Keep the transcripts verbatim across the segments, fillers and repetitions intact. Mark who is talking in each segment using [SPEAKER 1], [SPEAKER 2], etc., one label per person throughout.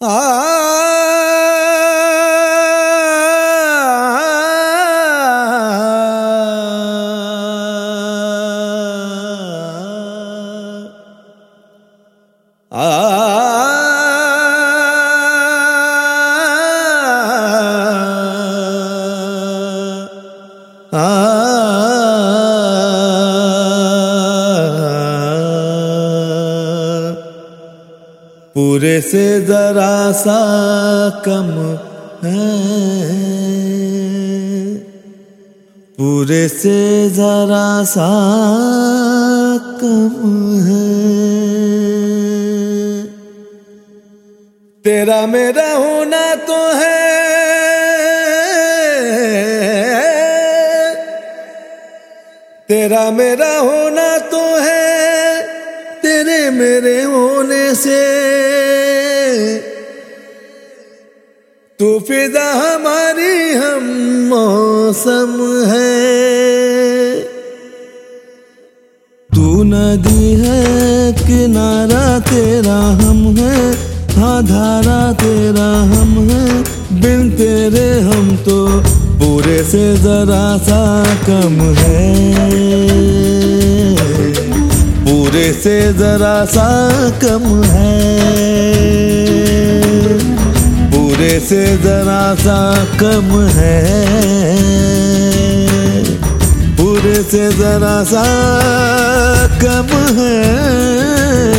[SPEAKER 1] आ पूरे से जरा सा कम है, पूरे से जरा सा कम है। तेरा मेरा होना तो है, तेरा मेरा होना तो है, तेरे मेरे होने से तू फिजा हमारी हम मौसम है। तू नदी है किनारा तेरा हम है, हाँ धारा तेरा हम है, बिन तेरे हम तो पूरे से जरा सा कम है, पूरे से जरा सा कम है, पूरे से जरा सा कम है, पूरे से जरा सा कम है।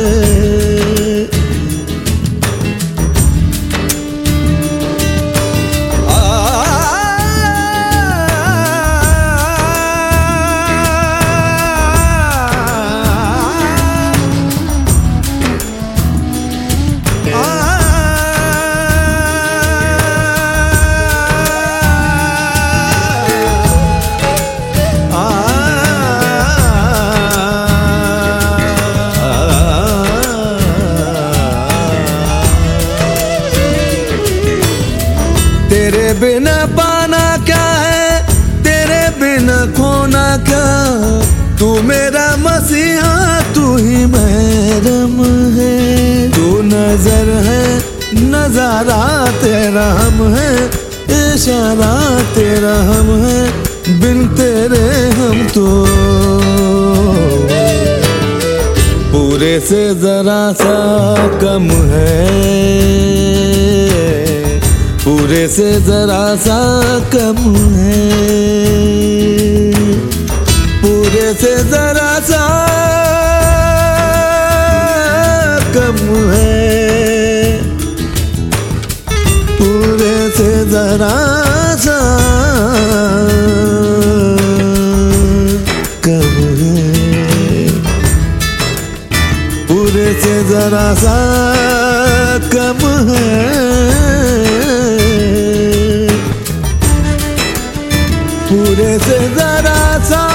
[SPEAKER 1] तेरे बिना पाना क्या है, तेरे बिना खोना क्या, तू मेरा मसीहा तू ही महरम है। तू नजर है नजारा तेरा हम है, इशारा तेरा हम है, बिन तेरे हम तो पूरे से जरा सा कम है, पूरे से जरा सा कम है, पूरे से जरा सा कम है, पूरे से जरा सा कम है, पूरे से जरा सा कम है, पूरे से जरा सा